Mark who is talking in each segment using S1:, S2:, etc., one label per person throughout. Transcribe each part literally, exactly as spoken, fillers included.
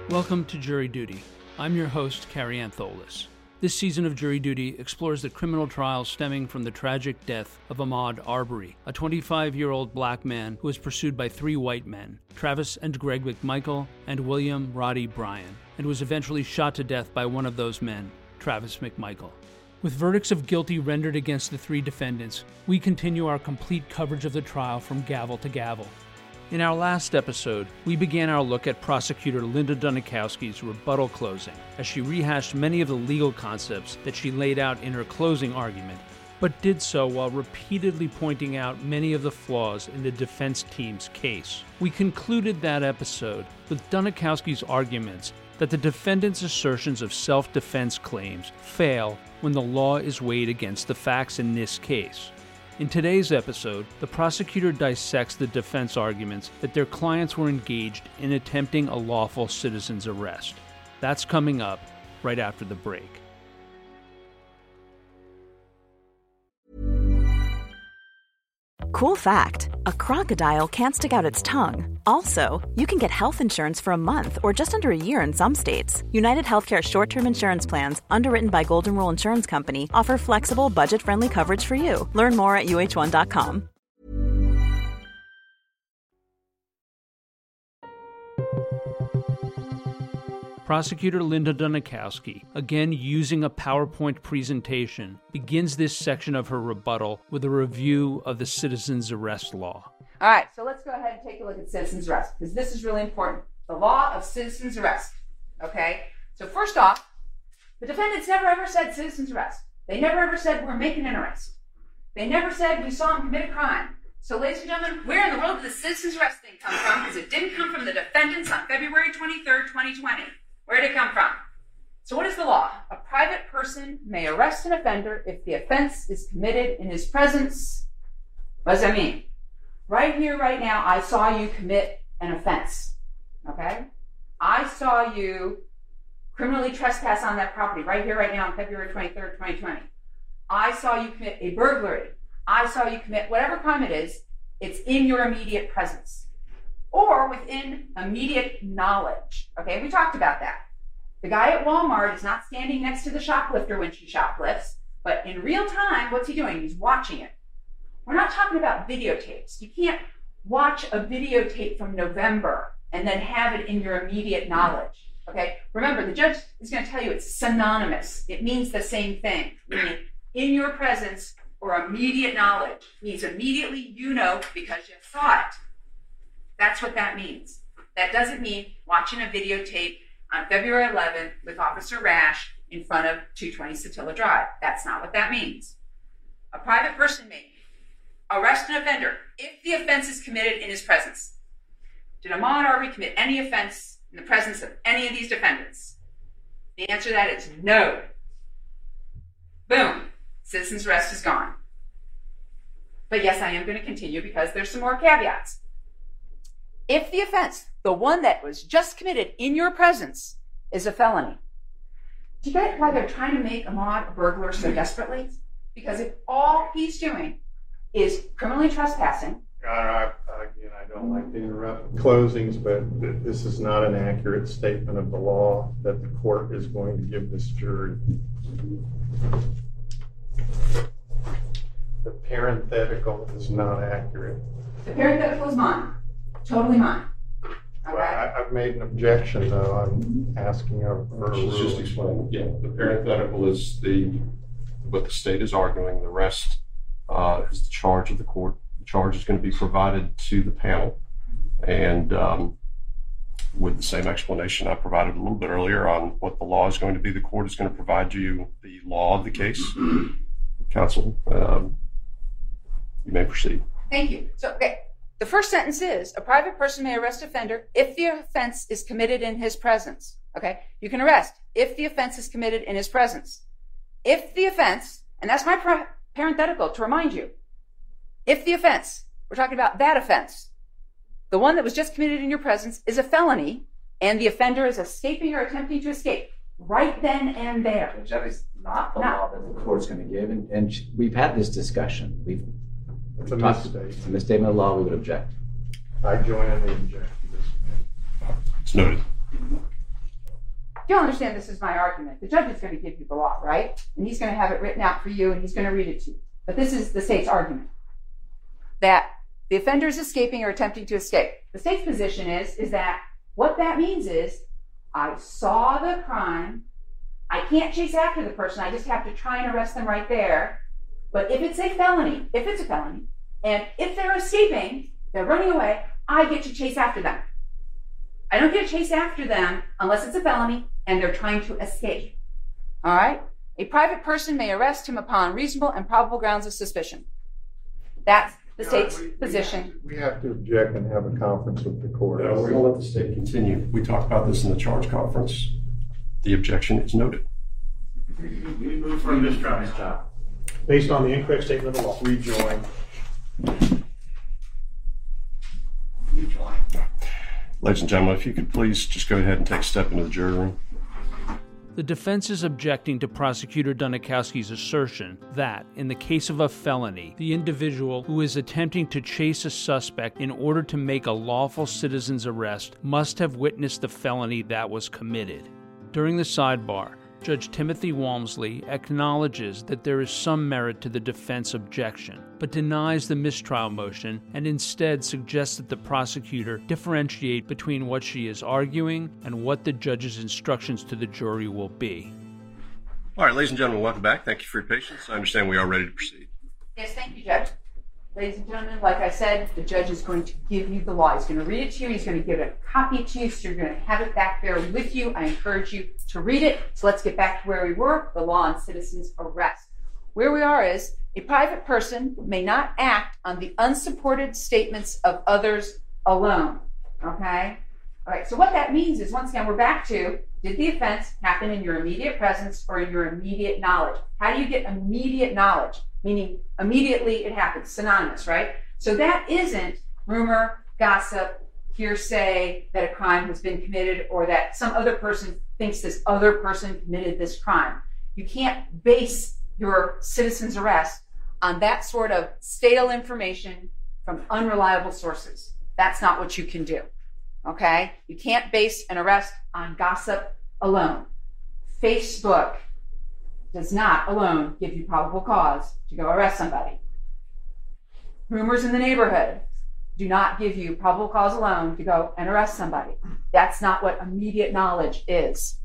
S1: Welcome to Jury Duty. I'm your host, Carrie Antholis. This season of Jury Duty explores the criminal trial stemming from the tragic death of Ahmaud Arbery, a twenty-five-year-old black man who was pursued by three white men, Travis and Greg McMichael and William Roddy Bryan, and was eventually shot to death by one of those men, Travis McMichael. With verdicts of guilty rendered against the three defendants, we continue our complete coverage of the trial from gavel to gavel. In our last episode, we began our look at prosecutor Linda Dunikowski's rebuttal closing, as she rehashed many of the legal concepts that she laid out in her closing argument, but did so while repeatedly pointing out many of the flaws in the defense team's case. We concluded that episode with Dunikowski's arguments that the defendant's assertions of self-defense claims fail when the law is weighed against the facts in this case. In today's episode, the prosecutor dissects the defense arguments that their clients were engaged in attempting a lawful citizen's arrest. That's coming up right after the break.
S2: Cool fact, a crocodile can't stick out its tongue. Also, you can get health insurance for a month or just under a year in some states. United Healthcare short-term insurance plans, underwritten by Golden Rule Insurance Company, offer flexible, budget-friendly coverage for you. Learn more at U H one dot com.
S1: Prosecutor Linda Dunikowski, again using a PowerPoint presentation, begins this section of her rebuttal with a review of the citizen's arrest law.
S3: All right, so let's go ahead and take a look at citizen's arrest, because this is really important. The law of citizen's arrest, okay? So first off, the defendants never ever said citizen's arrest. They never ever said we're making an arrest. They never said we saw him commit a crime. So ladies and gentlemen, where in the world did the citizen's arrest thing come from? Because it didn't come from the defendants on February twenty-third, twenty twenty. Where did it come from? So what is the law? A private person may arrest an offender if the offense is committed in his presence. What does that mean? Right here, right now, I saw you commit an offense, okay? I saw you criminally trespass on that property right here, right now on February twenty-third, twenty twenty. I saw you commit a burglary. I saw you commit whatever crime it is, it's in your immediate presence. Or within immediate knowledge. Okay, we talked about that. The guy at Walmart is not standing next to the shoplifter when she shoplifts, but in real time, what's he doing? He's watching it. We're not talking about videotapes. You can't watch a videotape from November and then have it in your immediate knowledge. Okay, remember, the judge is going to tell you it's synonymous. It means the same thing, meaning in your presence or immediate knowledge. It means immediately you know because you saw it. That's what that means. That doesn't mean watching a videotape on February eleventh with Officer Rash in front of two twenty Satilla Drive. That's not what that means. A private person may arrest an offender if the offense is committed in his presence. Did Ahmaud Arbery commit any offense in the presence of any of these defendants? The answer to that is no. Boom. Citizen's arrest is gone. But yes, I am going to continue because there's some more caveats. If the offense, the one that was just committed in your presence, is a felony, do you get why they're trying to make Ahmaud a burglar so desperately? Because if all he's doing is criminally trespassing.
S4: Your Honor, I, again, I don't like to interrupt closings, but this is not an accurate statement of the law that the court is going to give this jury. The parenthetical is not accurate.
S3: The parenthetical is mine. Totally mine. Okay.
S4: Well, I, I've made an objection, though. I'm asking her for a
S5: She's just explaining. Yeah, the parenthetical is the what the state is arguing. The rest uh, is the charge of the court. The charge is going to be provided to the panel, and um, with the same explanation I provided a little bit earlier on what the law is going to be, the court is going to provide you the law of the case. Counsel, um, you may proceed.
S3: Thank you. So, okay. The first sentence is, a private person may arrest an offender if the offense is committed in his presence. Okay? You can arrest if the offense is committed in his presence. If the offense, and that's my par- parenthetical to remind you, if the offense, we're talking about that offense, the one that was just committed in your presence is a felony, and the offender is escaping or attempting to escape right then and there.
S6: That is not the
S3: No.
S6: law that the court's going to give, and, and we've had this discussion. We've
S4: It's a
S6: talked-
S4: mistake.
S6: It's a misstatement of law. We would object.
S4: I join in the objection.
S5: It's noted.
S3: you'll understand this is my argument. The judge is going to give you the law, right? And he's going to have it written out for you, and he's going to read it to you. But this is the state's argument, that the offender is escaping or attempting to escape. The state's position is, is that what that means is, I saw the crime, I can't chase after the person, I just have to try and arrest them right there. But if it's a felony, if it's a felony, and if they're escaping, they're running away, I get to chase after them. I don't get to chase after them unless it's a felony and they're trying to escape. All right? A private person may arrest him upon reasonable and probable grounds of suspicion. That's the state's
S4: we,
S3: position.
S4: We have to object and have a conference with the court.
S5: No, we're going to let the state continue. We talked about this in the charge conference. The objection is noted.
S7: We move for a mistrial. Based on the incorrect statement of the law.
S4: Rejoin.
S7: Rejoin.
S5: Ladies and gentlemen, if you could please just go ahead and take a step into the jury room.
S1: The defense is objecting to Prosecutor Dunikowski's assertion that, in the case of a felony, the individual who is attempting to chase a suspect in order to make a lawful citizen's arrest must have witnessed the felony that was committed. During the sidebar, Judge Timothy Walmsley acknowledges that there is some merit to the defense objection, but denies the mistrial motion and instead suggests that the prosecutor differentiate between what she is arguing and what the judge's instructions to the jury will be.
S5: All right, ladies and gentlemen, welcome back. Thank you for your patience. I understand we are ready to proceed.
S3: Yes, thank you, Judge. Ladies and gentlemen, like I said, the judge is going to give you the law. He's going to read it to you. He's going to give a copy to you, so you're going to have it back there with you. I encourage you to read it. So let's get back to where we were, the law on citizen's arrest. Where we are is, a private person may not act on the unsupported statements of others alone. Okay? All right, so what that means is, once again, we're back to, did the offense happen in your immediate presence or in your immediate knowledge? How do you get immediate knowledge? Meaning immediately it happens, synonymous, right? So that isn't rumor, gossip, hearsay that a crime has been committed or that some other person thinks this other person committed this crime. You can't base your citizen's arrest on that sort of stale information from unreliable sources. That's not what you can do, okay? You can't base an arrest on gossip alone. Facebook does not alone give you probable cause to go arrest somebody. Rumors in the neighborhood do not give you probable cause alone to go and arrest somebody. That's not what immediate knowledge is.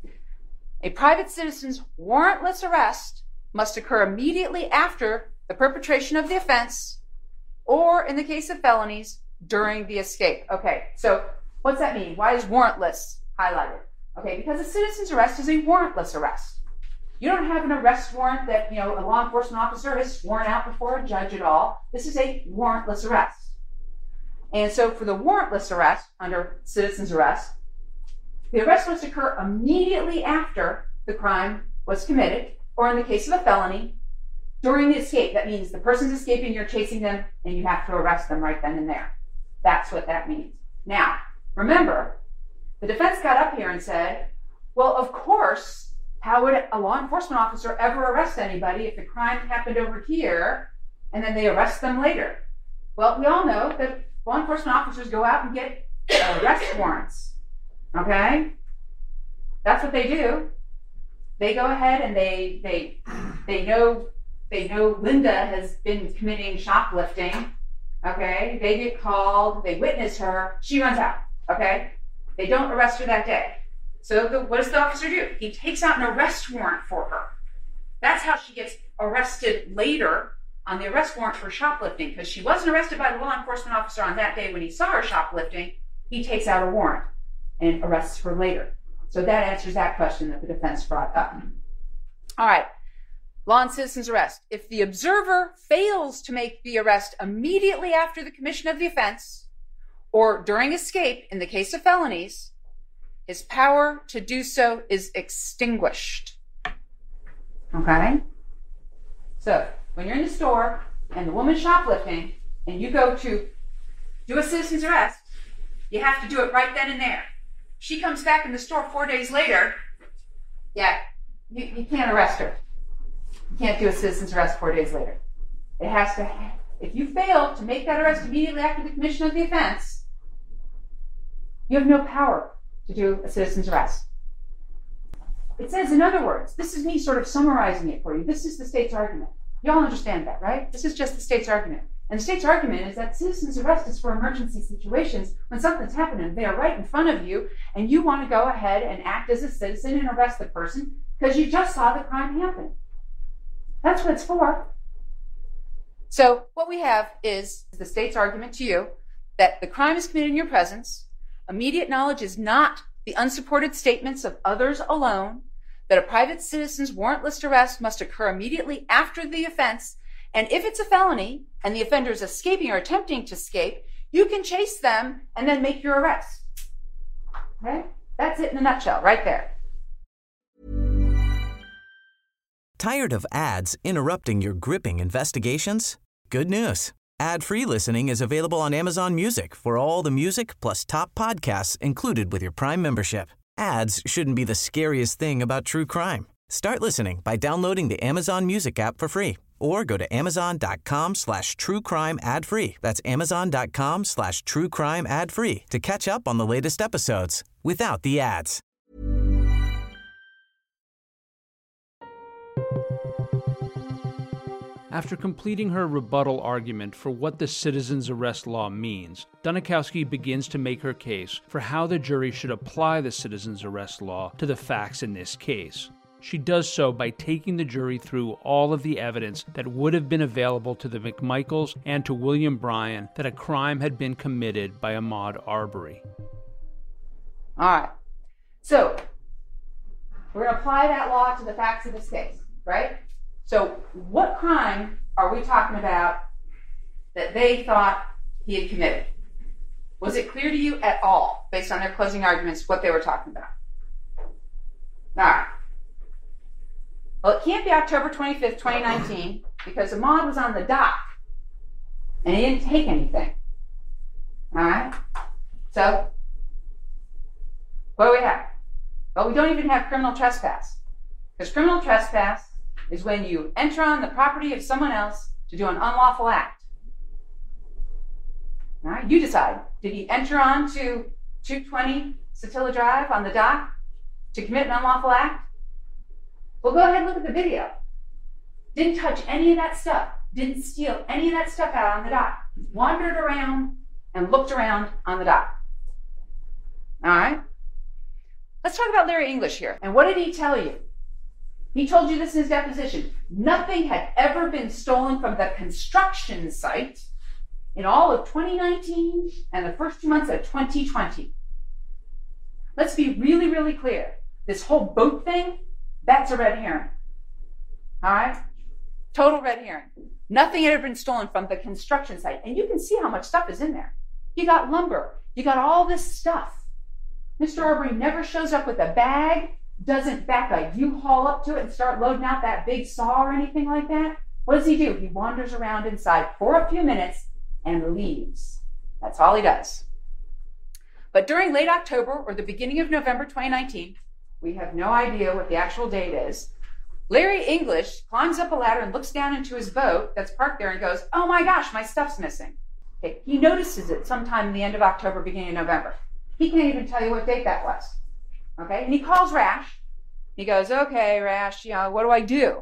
S3: A private citizen's warrantless arrest must occur immediately after the perpetration of the offense, or in the case of felonies, during the escape. Okay, so what's that mean? Why is warrantless highlighted? Okay, because a citizen's arrest is a warrantless arrest. You don't have an arrest warrant that, you know, a law enforcement officer has sworn out before a judge at all. This is a warrantless arrest. And so for the warrantless arrest, under citizen's arrest, the arrest must occur immediately after the crime was committed, or in the case of a felony, during the escape. That means the person's escaping, you're chasing them, and you have to arrest them right then and there. That's what that means. Now, remember, the defense got up here and said, well, of course, how would a law enforcement officer ever arrest anybody if the crime happened over here and then they arrest them later? Well, we all know that law enforcement officers go out and get arrest warrants. Okay? That's what they do. They go ahead and they they they know they know Linda has been committing shoplifting. Okay? They get called, they witness her, she runs out. Okay? They don't arrest her that day. So the, what does the officer do? He takes out an arrest warrant for her. That's how she gets arrested later on the arrest warrant for shoplifting, because she wasn't arrested by the law enforcement officer on that day when he saw her shoplifting. He takes out a warrant and arrests her later. So that answers that question that the defense brought up. All right, law and citizen's arrest. If the observer fails to make the arrest immediately after the commission of the offense or during escape in the case of felonies, his power to do so is extinguished. Okay? So, when you're in the store and the woman's shoplifting and you go to do a citizen's arrest, you have to do it right then and there. She comes back in the store four days later, yeah, you, you can't arrest her. You can't do a citizen's arrest four days later. It has to, if you fail to make that arrest immediately after the commission of the offense, you have no power to do a citizen's arrest. It says, in other words, this is me sort of summarizing it for you. This is the state's argument. You all understand that, right? This is just the state's argument. And the state's argument is that citizen's arrest is for emergency situations when something's happening. They are right in front of you, and you want to go ahead and act as a citizen and arrest the person because you just saw the crime happen. That's what it's for. So what we have is the state's argument to you that the crime is committed in your presence. Immediate knowledge is not the unsupported statements of others alone, that a private citizen's warrantless arrest must occur immediately after the offense, and if it's a felony and the offender is escaping or attempting to escape, you can chase them and then make your arrest. Okay? That's it in a nutshell, right there.
S8: Tired of ads interrupting your gripping investigations? Good news. Ad-free listening is available on Amazon Music for all the music plus top podcasts included with your Prime membership. Ads shouldn't be the scariest thing about true crime. Start listening by downloading the Amazon Music app for free or go to amazon.com slash true crime ad free. That's amazon.com slash true crime ad free to catch up on the latest episodes without the ads.
S1: After completing her rebuttal argument for what the citizen's arrest law means, Dunikowski begins to make her case for how the jury should apply the citizen's arrest law to the facts in this case. She does so by taking the jury through all of the evidence that would have been available to the McMichaels and to William Bryan that a crime had been committed by Ahmaud Arbery.
S3: All right. So, we're going to apply that law to the facts of this case, right? So, what crime are we talking about that they thought he had committed? Was it clear to you at all, based on their closing arguments, what they were talking about? All right. Well, it can't be October twenty-fifth, twenty nineteen, because Ahmaud was on the dock, and he didn't take anything. All right? So, what do we have? Well, we don't even have criminal trespass, because criminal trespass is when you enter on the property of someone else to do an unlawful act. All right, you decide. Did he enter on to two twenty Satilla Drive on the dock to commit an unlawful act? Well, go ahead and look at the video. Didn't touch any of that stuff. Didn't steal any of that stuff out on the dock. Wandered around and looked around on the dock. All right? Let's talk about Larry English here. And what did he tell you? He told you this in his deposition. Nothing had ever been stolen from the construction site in all of twenty nineteen and the first two months of twenty twenty. Let's be really, really clear. This whole boat thing, that's a red herring. All right? Total red herring. Nothing had ever been stolen from the construction site. And you can see how much stuff is in there. You got lumber. You got all this stuff. Mister Arbery never shows up with a bag, doesn't back a U-Haul up to it and start loading out that big saw or anything like that. What does he do? He wanders around inside for a few minutes and leaves. That's all he does. But during late October or the beginning of November twenty nineteen, we have no idea what the actual date is, Larry English climbs up a ladder and looks down into his boat that's parked there and goes, oh my gosh, my stuff's missing. Okay, he notices it sometime in the end of October, beginning of November. He can't even tell you what date that was. Okay, and he calls Rash. He goes, okay, Rash, you know, what do I do?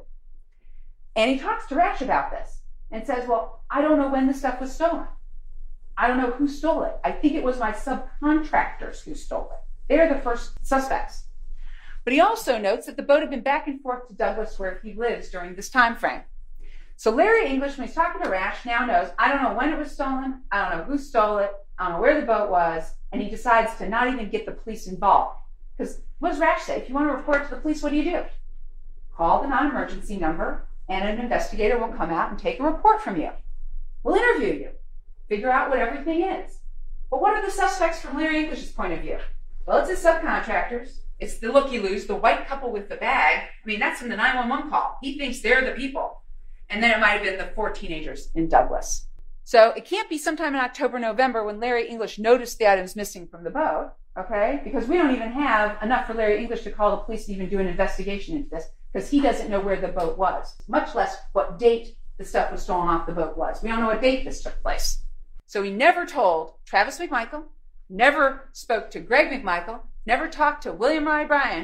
S3: And he talks to Rash about this and says, well, I don't know when the stuff was stolen. I don't know who stole it. I think it was my subcontractors who stole it. They're the first suspects. But he also notes that the boat had been back and forth to Douglas where he lives during this time frame. So Larry English, when he's talking to Rash, now knows, I don't know when it was stolen, I don't know who stole it, I don't know where the boat was, and he decides to not even get the police involved. Because what does Rash say? If you want to report to the police, what do you do? Call the non-emergency number, and an investigator will come out and take a report from you. We'll interview you, figure out what everything is. But what are the suspects from Larry English's point of view? Well, it's his subcontractors. It's the looky-loos, the white couple with the bag. I mean, that's from the nine one one call. He thinks they're the people. And then it might have been the four teenagers in Douglas. So it can't be sometime in October, November when Larry English noticed the items missing from the boat, okay? Because we don't even have enough for Larry English to call the police to even do an investigation into this, because he doesn't know where the boat was, much less what date the stuff was stolen off the boat was. We don't know what date this took place. So he never told Travis McMichael, never spoke to Greg McMichael, never talked to William Roy Bryan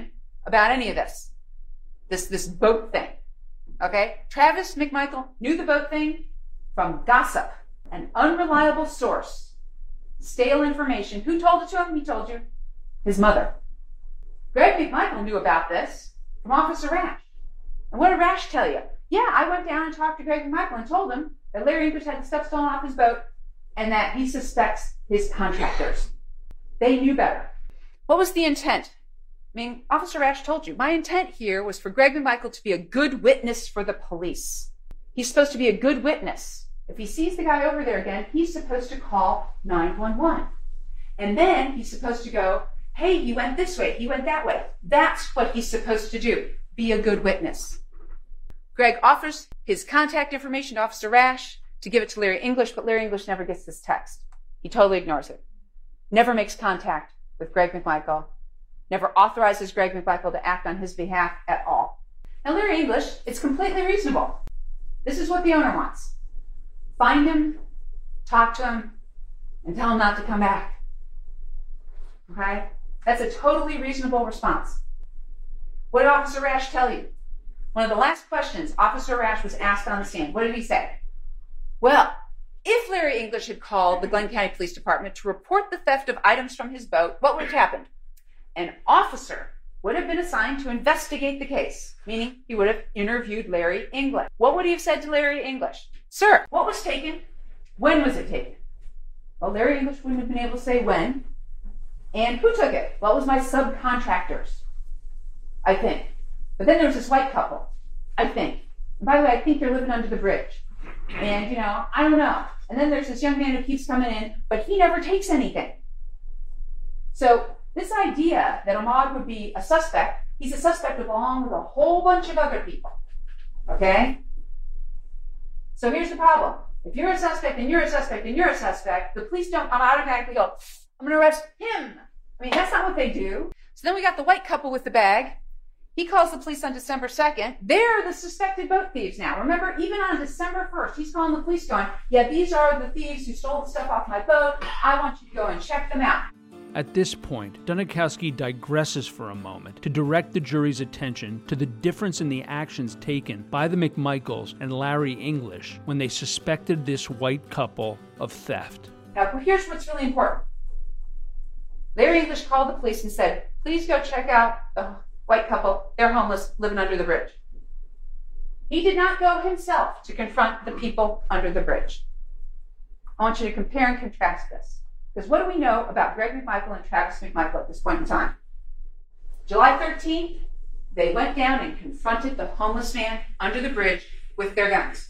S3: about any of this, this, this boat thing. Okay? Travis McMichael knew the boat thing from gossip, an unreliable source, stale information. Who told it to him? He told you. His mother. Greg McMichael knew about this from Officer Rash. And what did Rash tell you? Yeah, I went down and talked to Greg McMichael and told him that Larry English had the stuff stolen off his boat and that he suspects his contractors. They knew better. What was the intent? I mean, Officer Rash told you, my intent here was for Greg McMichael to be a good witness for the police. He's supposed to be a good witness. If he sees the guy over there again, he's supposed to call nine one one. And then he's supposed to go, hey, he went this way, he went that way. That's what he's supposed to do, be a good witness. Greg offers his contact information to Officer Rash to give it to Larry English, but Larry English never gets this text. He totally ignores it. Never makes contact with Greg McMichael. Never authorizes Greg McMichael to act on his behalf at all. Now, Larry English, it's completely reasonable. This is what the owner wants. Find him, talk to him, and tell him not to come back. Okay? That's a totally reasonable response. What did Officer Rash tell you? One of the last questions Officer Rash was asked on the stand, what did he say? Well, if Larry English had called the Glenn County Police Department to report the theft of items from his boat, what would have happened? An officer would have been assigned to investigate the case, meaning he would have interviewed Larry English. What would he have said to Larry English? Sir, what was taken? When was it taken? Well, Larry English wouldn't have been able to say when. And who took it? Well, it was my subcontractors, I think. But then there was this white couple, I think. And by the way, I think they're living under the bridge. And, you know, I don't know. And then there's this young man who keeps coming in, but he never takes anything. So this idea that Ahmaud would be a suspect, he's a suspect along with a whole bunch of other people. Okay? So here's the problem. If you're a suspect and you're a suspect and you're a suspect, the police don't automatically go, I'm going to arrest him. I mean, that's not what they do. So then we got the white couple with the bag. He calls the police on December second. They're the suspected boat thieves now. Remember, even on December first, he's calling the police going, yeah, these are the thieves who stole the stuff off my boat. I want you to go and check them out.
S1: At this point, Dunikowski digresses for a moment to direct the jury's attention to the difference in the actions taken by the McMichaels and Larry English when they suspected this white couple of theft.
S3: Now, here's what's really important. Larry English called the police and said, please go check out the white couple. They're homeless, living under the bridge. He did not go himself to confront the people under the bridge. I want you to compare and contrast this. Because what do we know about Greg McMichael and Travis McMichael at this point in time? July thirteenth, they went down and confronted the homeless man under the bridge with their guns.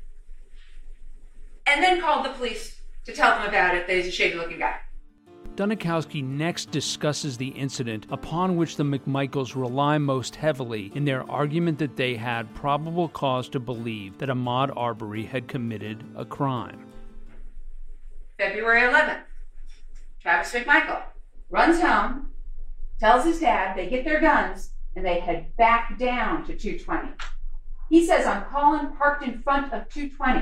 S3: And then called the police to tell them about it, that he's a shady-looking guy.
S1: Dunikowski next discusses the incident upon which the McMichaels rely most heavily in their argument that they had probable cause to believe that Ahmaud Arbery had committed a crime.
S3: February eleventh, Travis McMichael runs home, tells his dad, they get their guns, and they head back down to two twenty. He says, I'm calling parked in front of two twenty.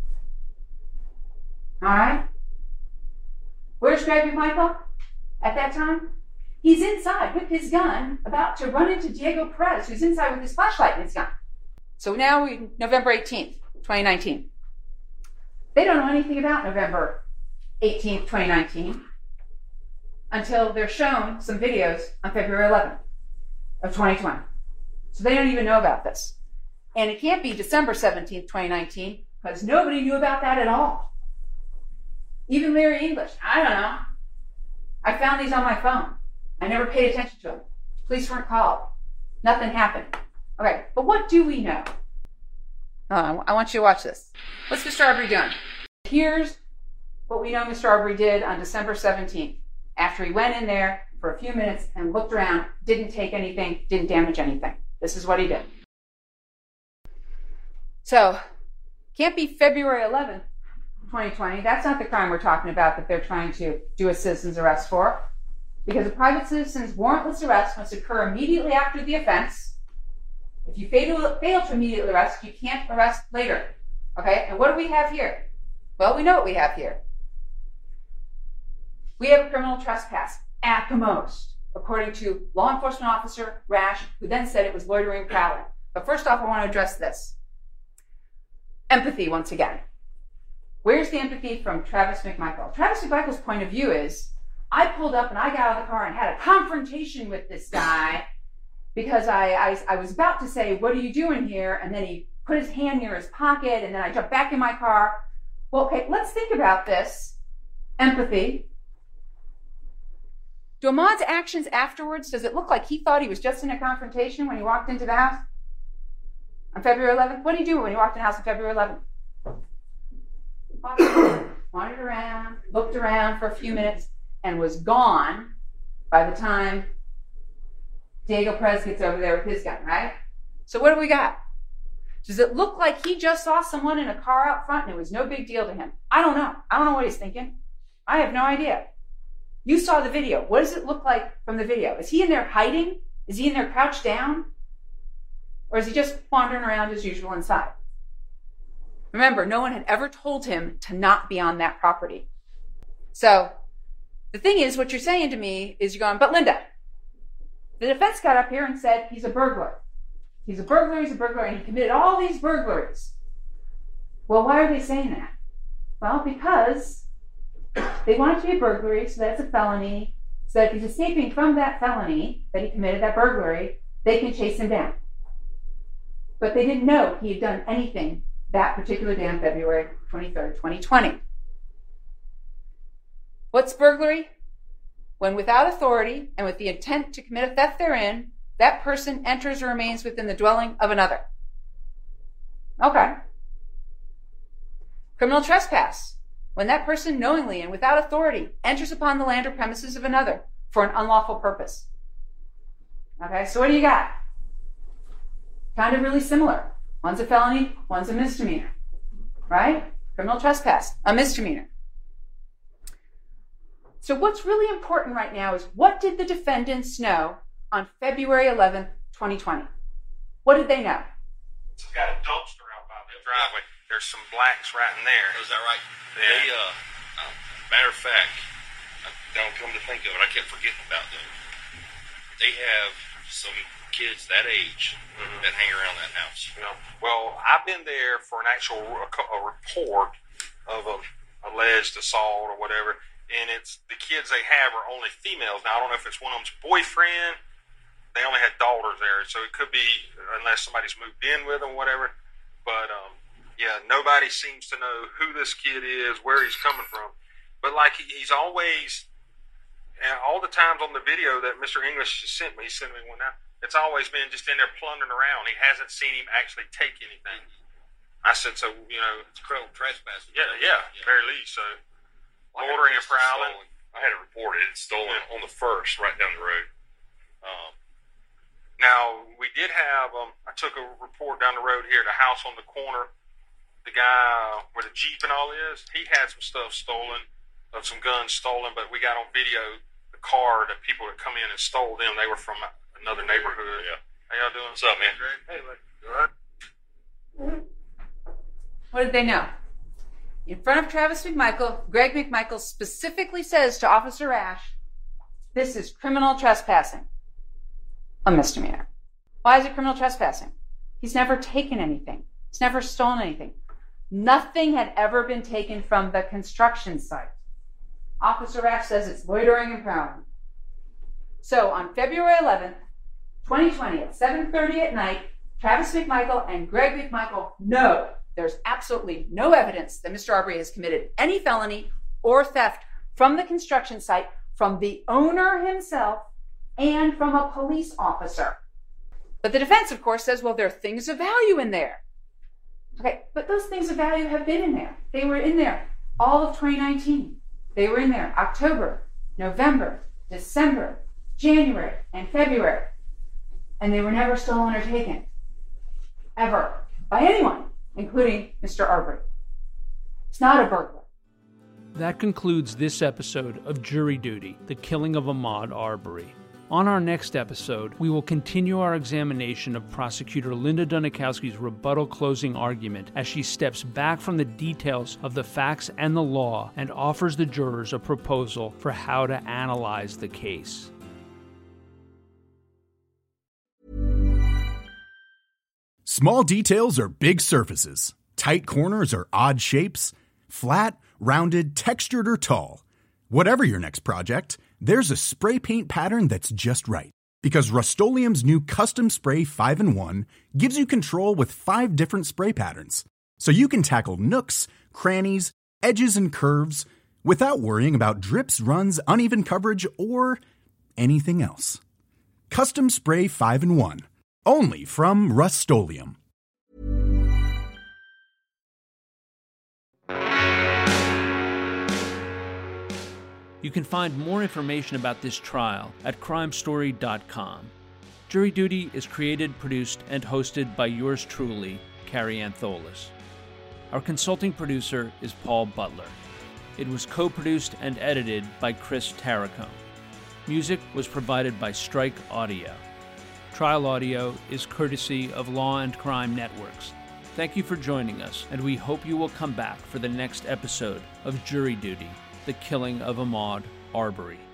S3: All right? Where's Greg McMichael at that time? He's inside with his gun, about to run into Diego Perez, who's inside with his flashlight and his gun. So now, we, November eighteenth, twenty nineteen. They don't know anything about November eighteenth, twenty nineteen, until they're shown some videos on February eleventh of twenty twenty. So they don't even know about this. And it can't be December seventeenth, twenty nineteen, because nobody knew about that at all. Even Larry English, I don't know. I found these on my phone. I never paid attention to them. Police weren't called. Nothing happened. Okay, but what do we know? Oh, I want you to watch this. What's Mister Arbery doing? Here's what we know Mister Arbery did on December seventeenth, after he went in there for a few minutes and looked around, didn't take anything, didn't damage anything. This is what he did. So, can't be February eleventh, twenty twenty. That's not the crime we're talking about that they're trying to do a citizen's arrest for. Because a private citizen's warrantless arrest must occur immediately after the offense. If you fail, fail to immediately arrest, you can't arrest later. Okay? And what do we have here? Well, we know what we have here. We have a criminal trespass at the most. according to law enforcement officer Rash, who then said it was loitering and prowling. But first off, I want to address this. Empathy, once again. Where's the empathy from Travis McMichael? Travis McMichael's point of view is, I pulled up and I got out of the car and had a confrontation with this guy because I, I, I was about to say, what are you doing here? And then he put his hand near his pocket, and then I jumped back in my car. Well, okay, let's think about this. Empathy. Do Ahmaud's actions afterwards, does it look like he thought he was just in a confrontation when he walked into the house on February eleventh? What did he do when he walked in the house on February eleventh? Walked around, wandered around, looked around for a few minutes, and was gone by the time Diego Perez gets over there with his gun, right? So what do we got? Does it look like he just saw someone in a car out front and it was no big deal to him? I don't know. I don't know what he's thinking. I have no idea. You saw the video. What does it look like from the video? Is he in there hiding? Is he in there crouched down? Or is he just wandering around as usual inside? Remember, no one had ever told him to not be on that property. So the thing is, what you're saying to me is you're going, but Linda, the defense got up here and said he's a burglar. He's a burglar, he's a burglar, and he committed all these burglaries. Well, why are they saying that? Well, because they want it to be a burglary, so that's a felony, so that if he's escaping from that felony that he committed, that burglary, they can chase him down. But they didn't know he had done anything that particular day on February twenty-third, twenty twenty. What's burglary? When without authority and with the intent to commit a theft therein, that person enters or remains within the dwelling of another. Okay. Criminal trespass. When that person knowingly and without authority enters upon the land or premises of another for an unlawful purpose. Okay, so what do you got? Kind of really similar. One's a felony, one's a misdemeanor. Right? Criminal trespass, a misdemeanor. So what's really important right now is, what did the defendants know on February eleventh, twenty twenty? What did they know?
S9: It's got a dumpster out by the driveway. There's some blacks right in there.
S10: Is that right?
S9: Yeah.
S10: They, uh, uh, matter of fact, I don't come to think of it, I kept forgetting about them. They have some kids that age mm-hmm. that hang around that house.
S9: You know, well, I've been there for an actual a, a report of an alleged assault or whatever, and it's the kids they have are only females. Now, I don't know if it's one of them's boyfriend. They only had daughters there, so it could be, unless somebody's moved in with them or whatever. But, um, yeah, nobody seems to know who this kid is, where he's coming from. But, like, he, he's always, and all the times on the video that Mister English has sent me, he sent me one now, it's always been just in there plundering around. He hasn't seen him actually take anything. I said, so, you know.
S10: It's criminal trespassing.
S9: Yeah, yeah, yeah, very least, so. Loitering and prowling.
S10: I had it reported. It's stolen yeah. on the first, right down the road. Um,
S9: now, we did have, um, I took a report down the road here, the house on the corner, the guy where the Jeep and all is, he had some stuff stolen, uh, some guns stolen, but we got on video the car, the people that come in and stole them, they were from another neighborhood.
S10: Yeah.
S9: How y'all doing?
S10: What's up, man?
S9: Hey, look. All right.
S3: What did they know? In front of Travis McMichael, Greg McMichael specifically says to Officer Rash, this is criminal trespassing. A misdemeanor. Why is it criminal trespassing? He's never taken anything. He's never stolen anything. Nothing had ever been taken from the construction site. Officer Rash says it's loitering and prowling. So on February eleventh, twenty twenty, at seven thirty at night, Travis McMichael and Greg McMichael know there's absolutely no evidence that Mister Arbery has committed any felony or theft from the construction site, from the owner himself, and from a police officer. But the defense, of course, says, well, there are things of value in there. Okay, but those things of value have been in there. They were in there all of twenty nineteen. They were in there October, November, December, January, and February. And they were never stolen or taken. Ever. By anyone, including Mister Arbery. It's not a burglar.
S1: That concludes this episode of Jury Duty, the killing of Ahmaud Arbery. On our next episode, we will continue our examination of prosecutor Linda Dunikowski's rebuttal closing argument as she steps back from the details of the facts and the law and offers the jurors a proposal for how to analyze the case.
S11: Small details are big surfaces. Tight corners are odd shapes. Flat, rounded, textured, or tall. Whatever your next project, there's a spray paint pattern that's just right. Because Rust-Oleum's new Custom Spray five in one gives you control with five different spray patterns. So you can tackle nooks, crannies, edges, and curves without worrying about drips, runs, uneven coverage, or anything else. Custom Spray five in one. Only from Rust-Oleum.
S1: You can find more information about this trial at crime story dot com. Jury Duty is created, produced, and hosted by yours truly, Carrie Antholis. Our consulting producer is Paul Butler. It was co-produced and edited by Chris Tarracone. Music was provided by Strike Audio. Trial audio is courtesy of Law and Crime Networks. Thank you for joining us, and we hope you will come back for the next episode of Jury Duty: The Killing of Ahmaud Arbery.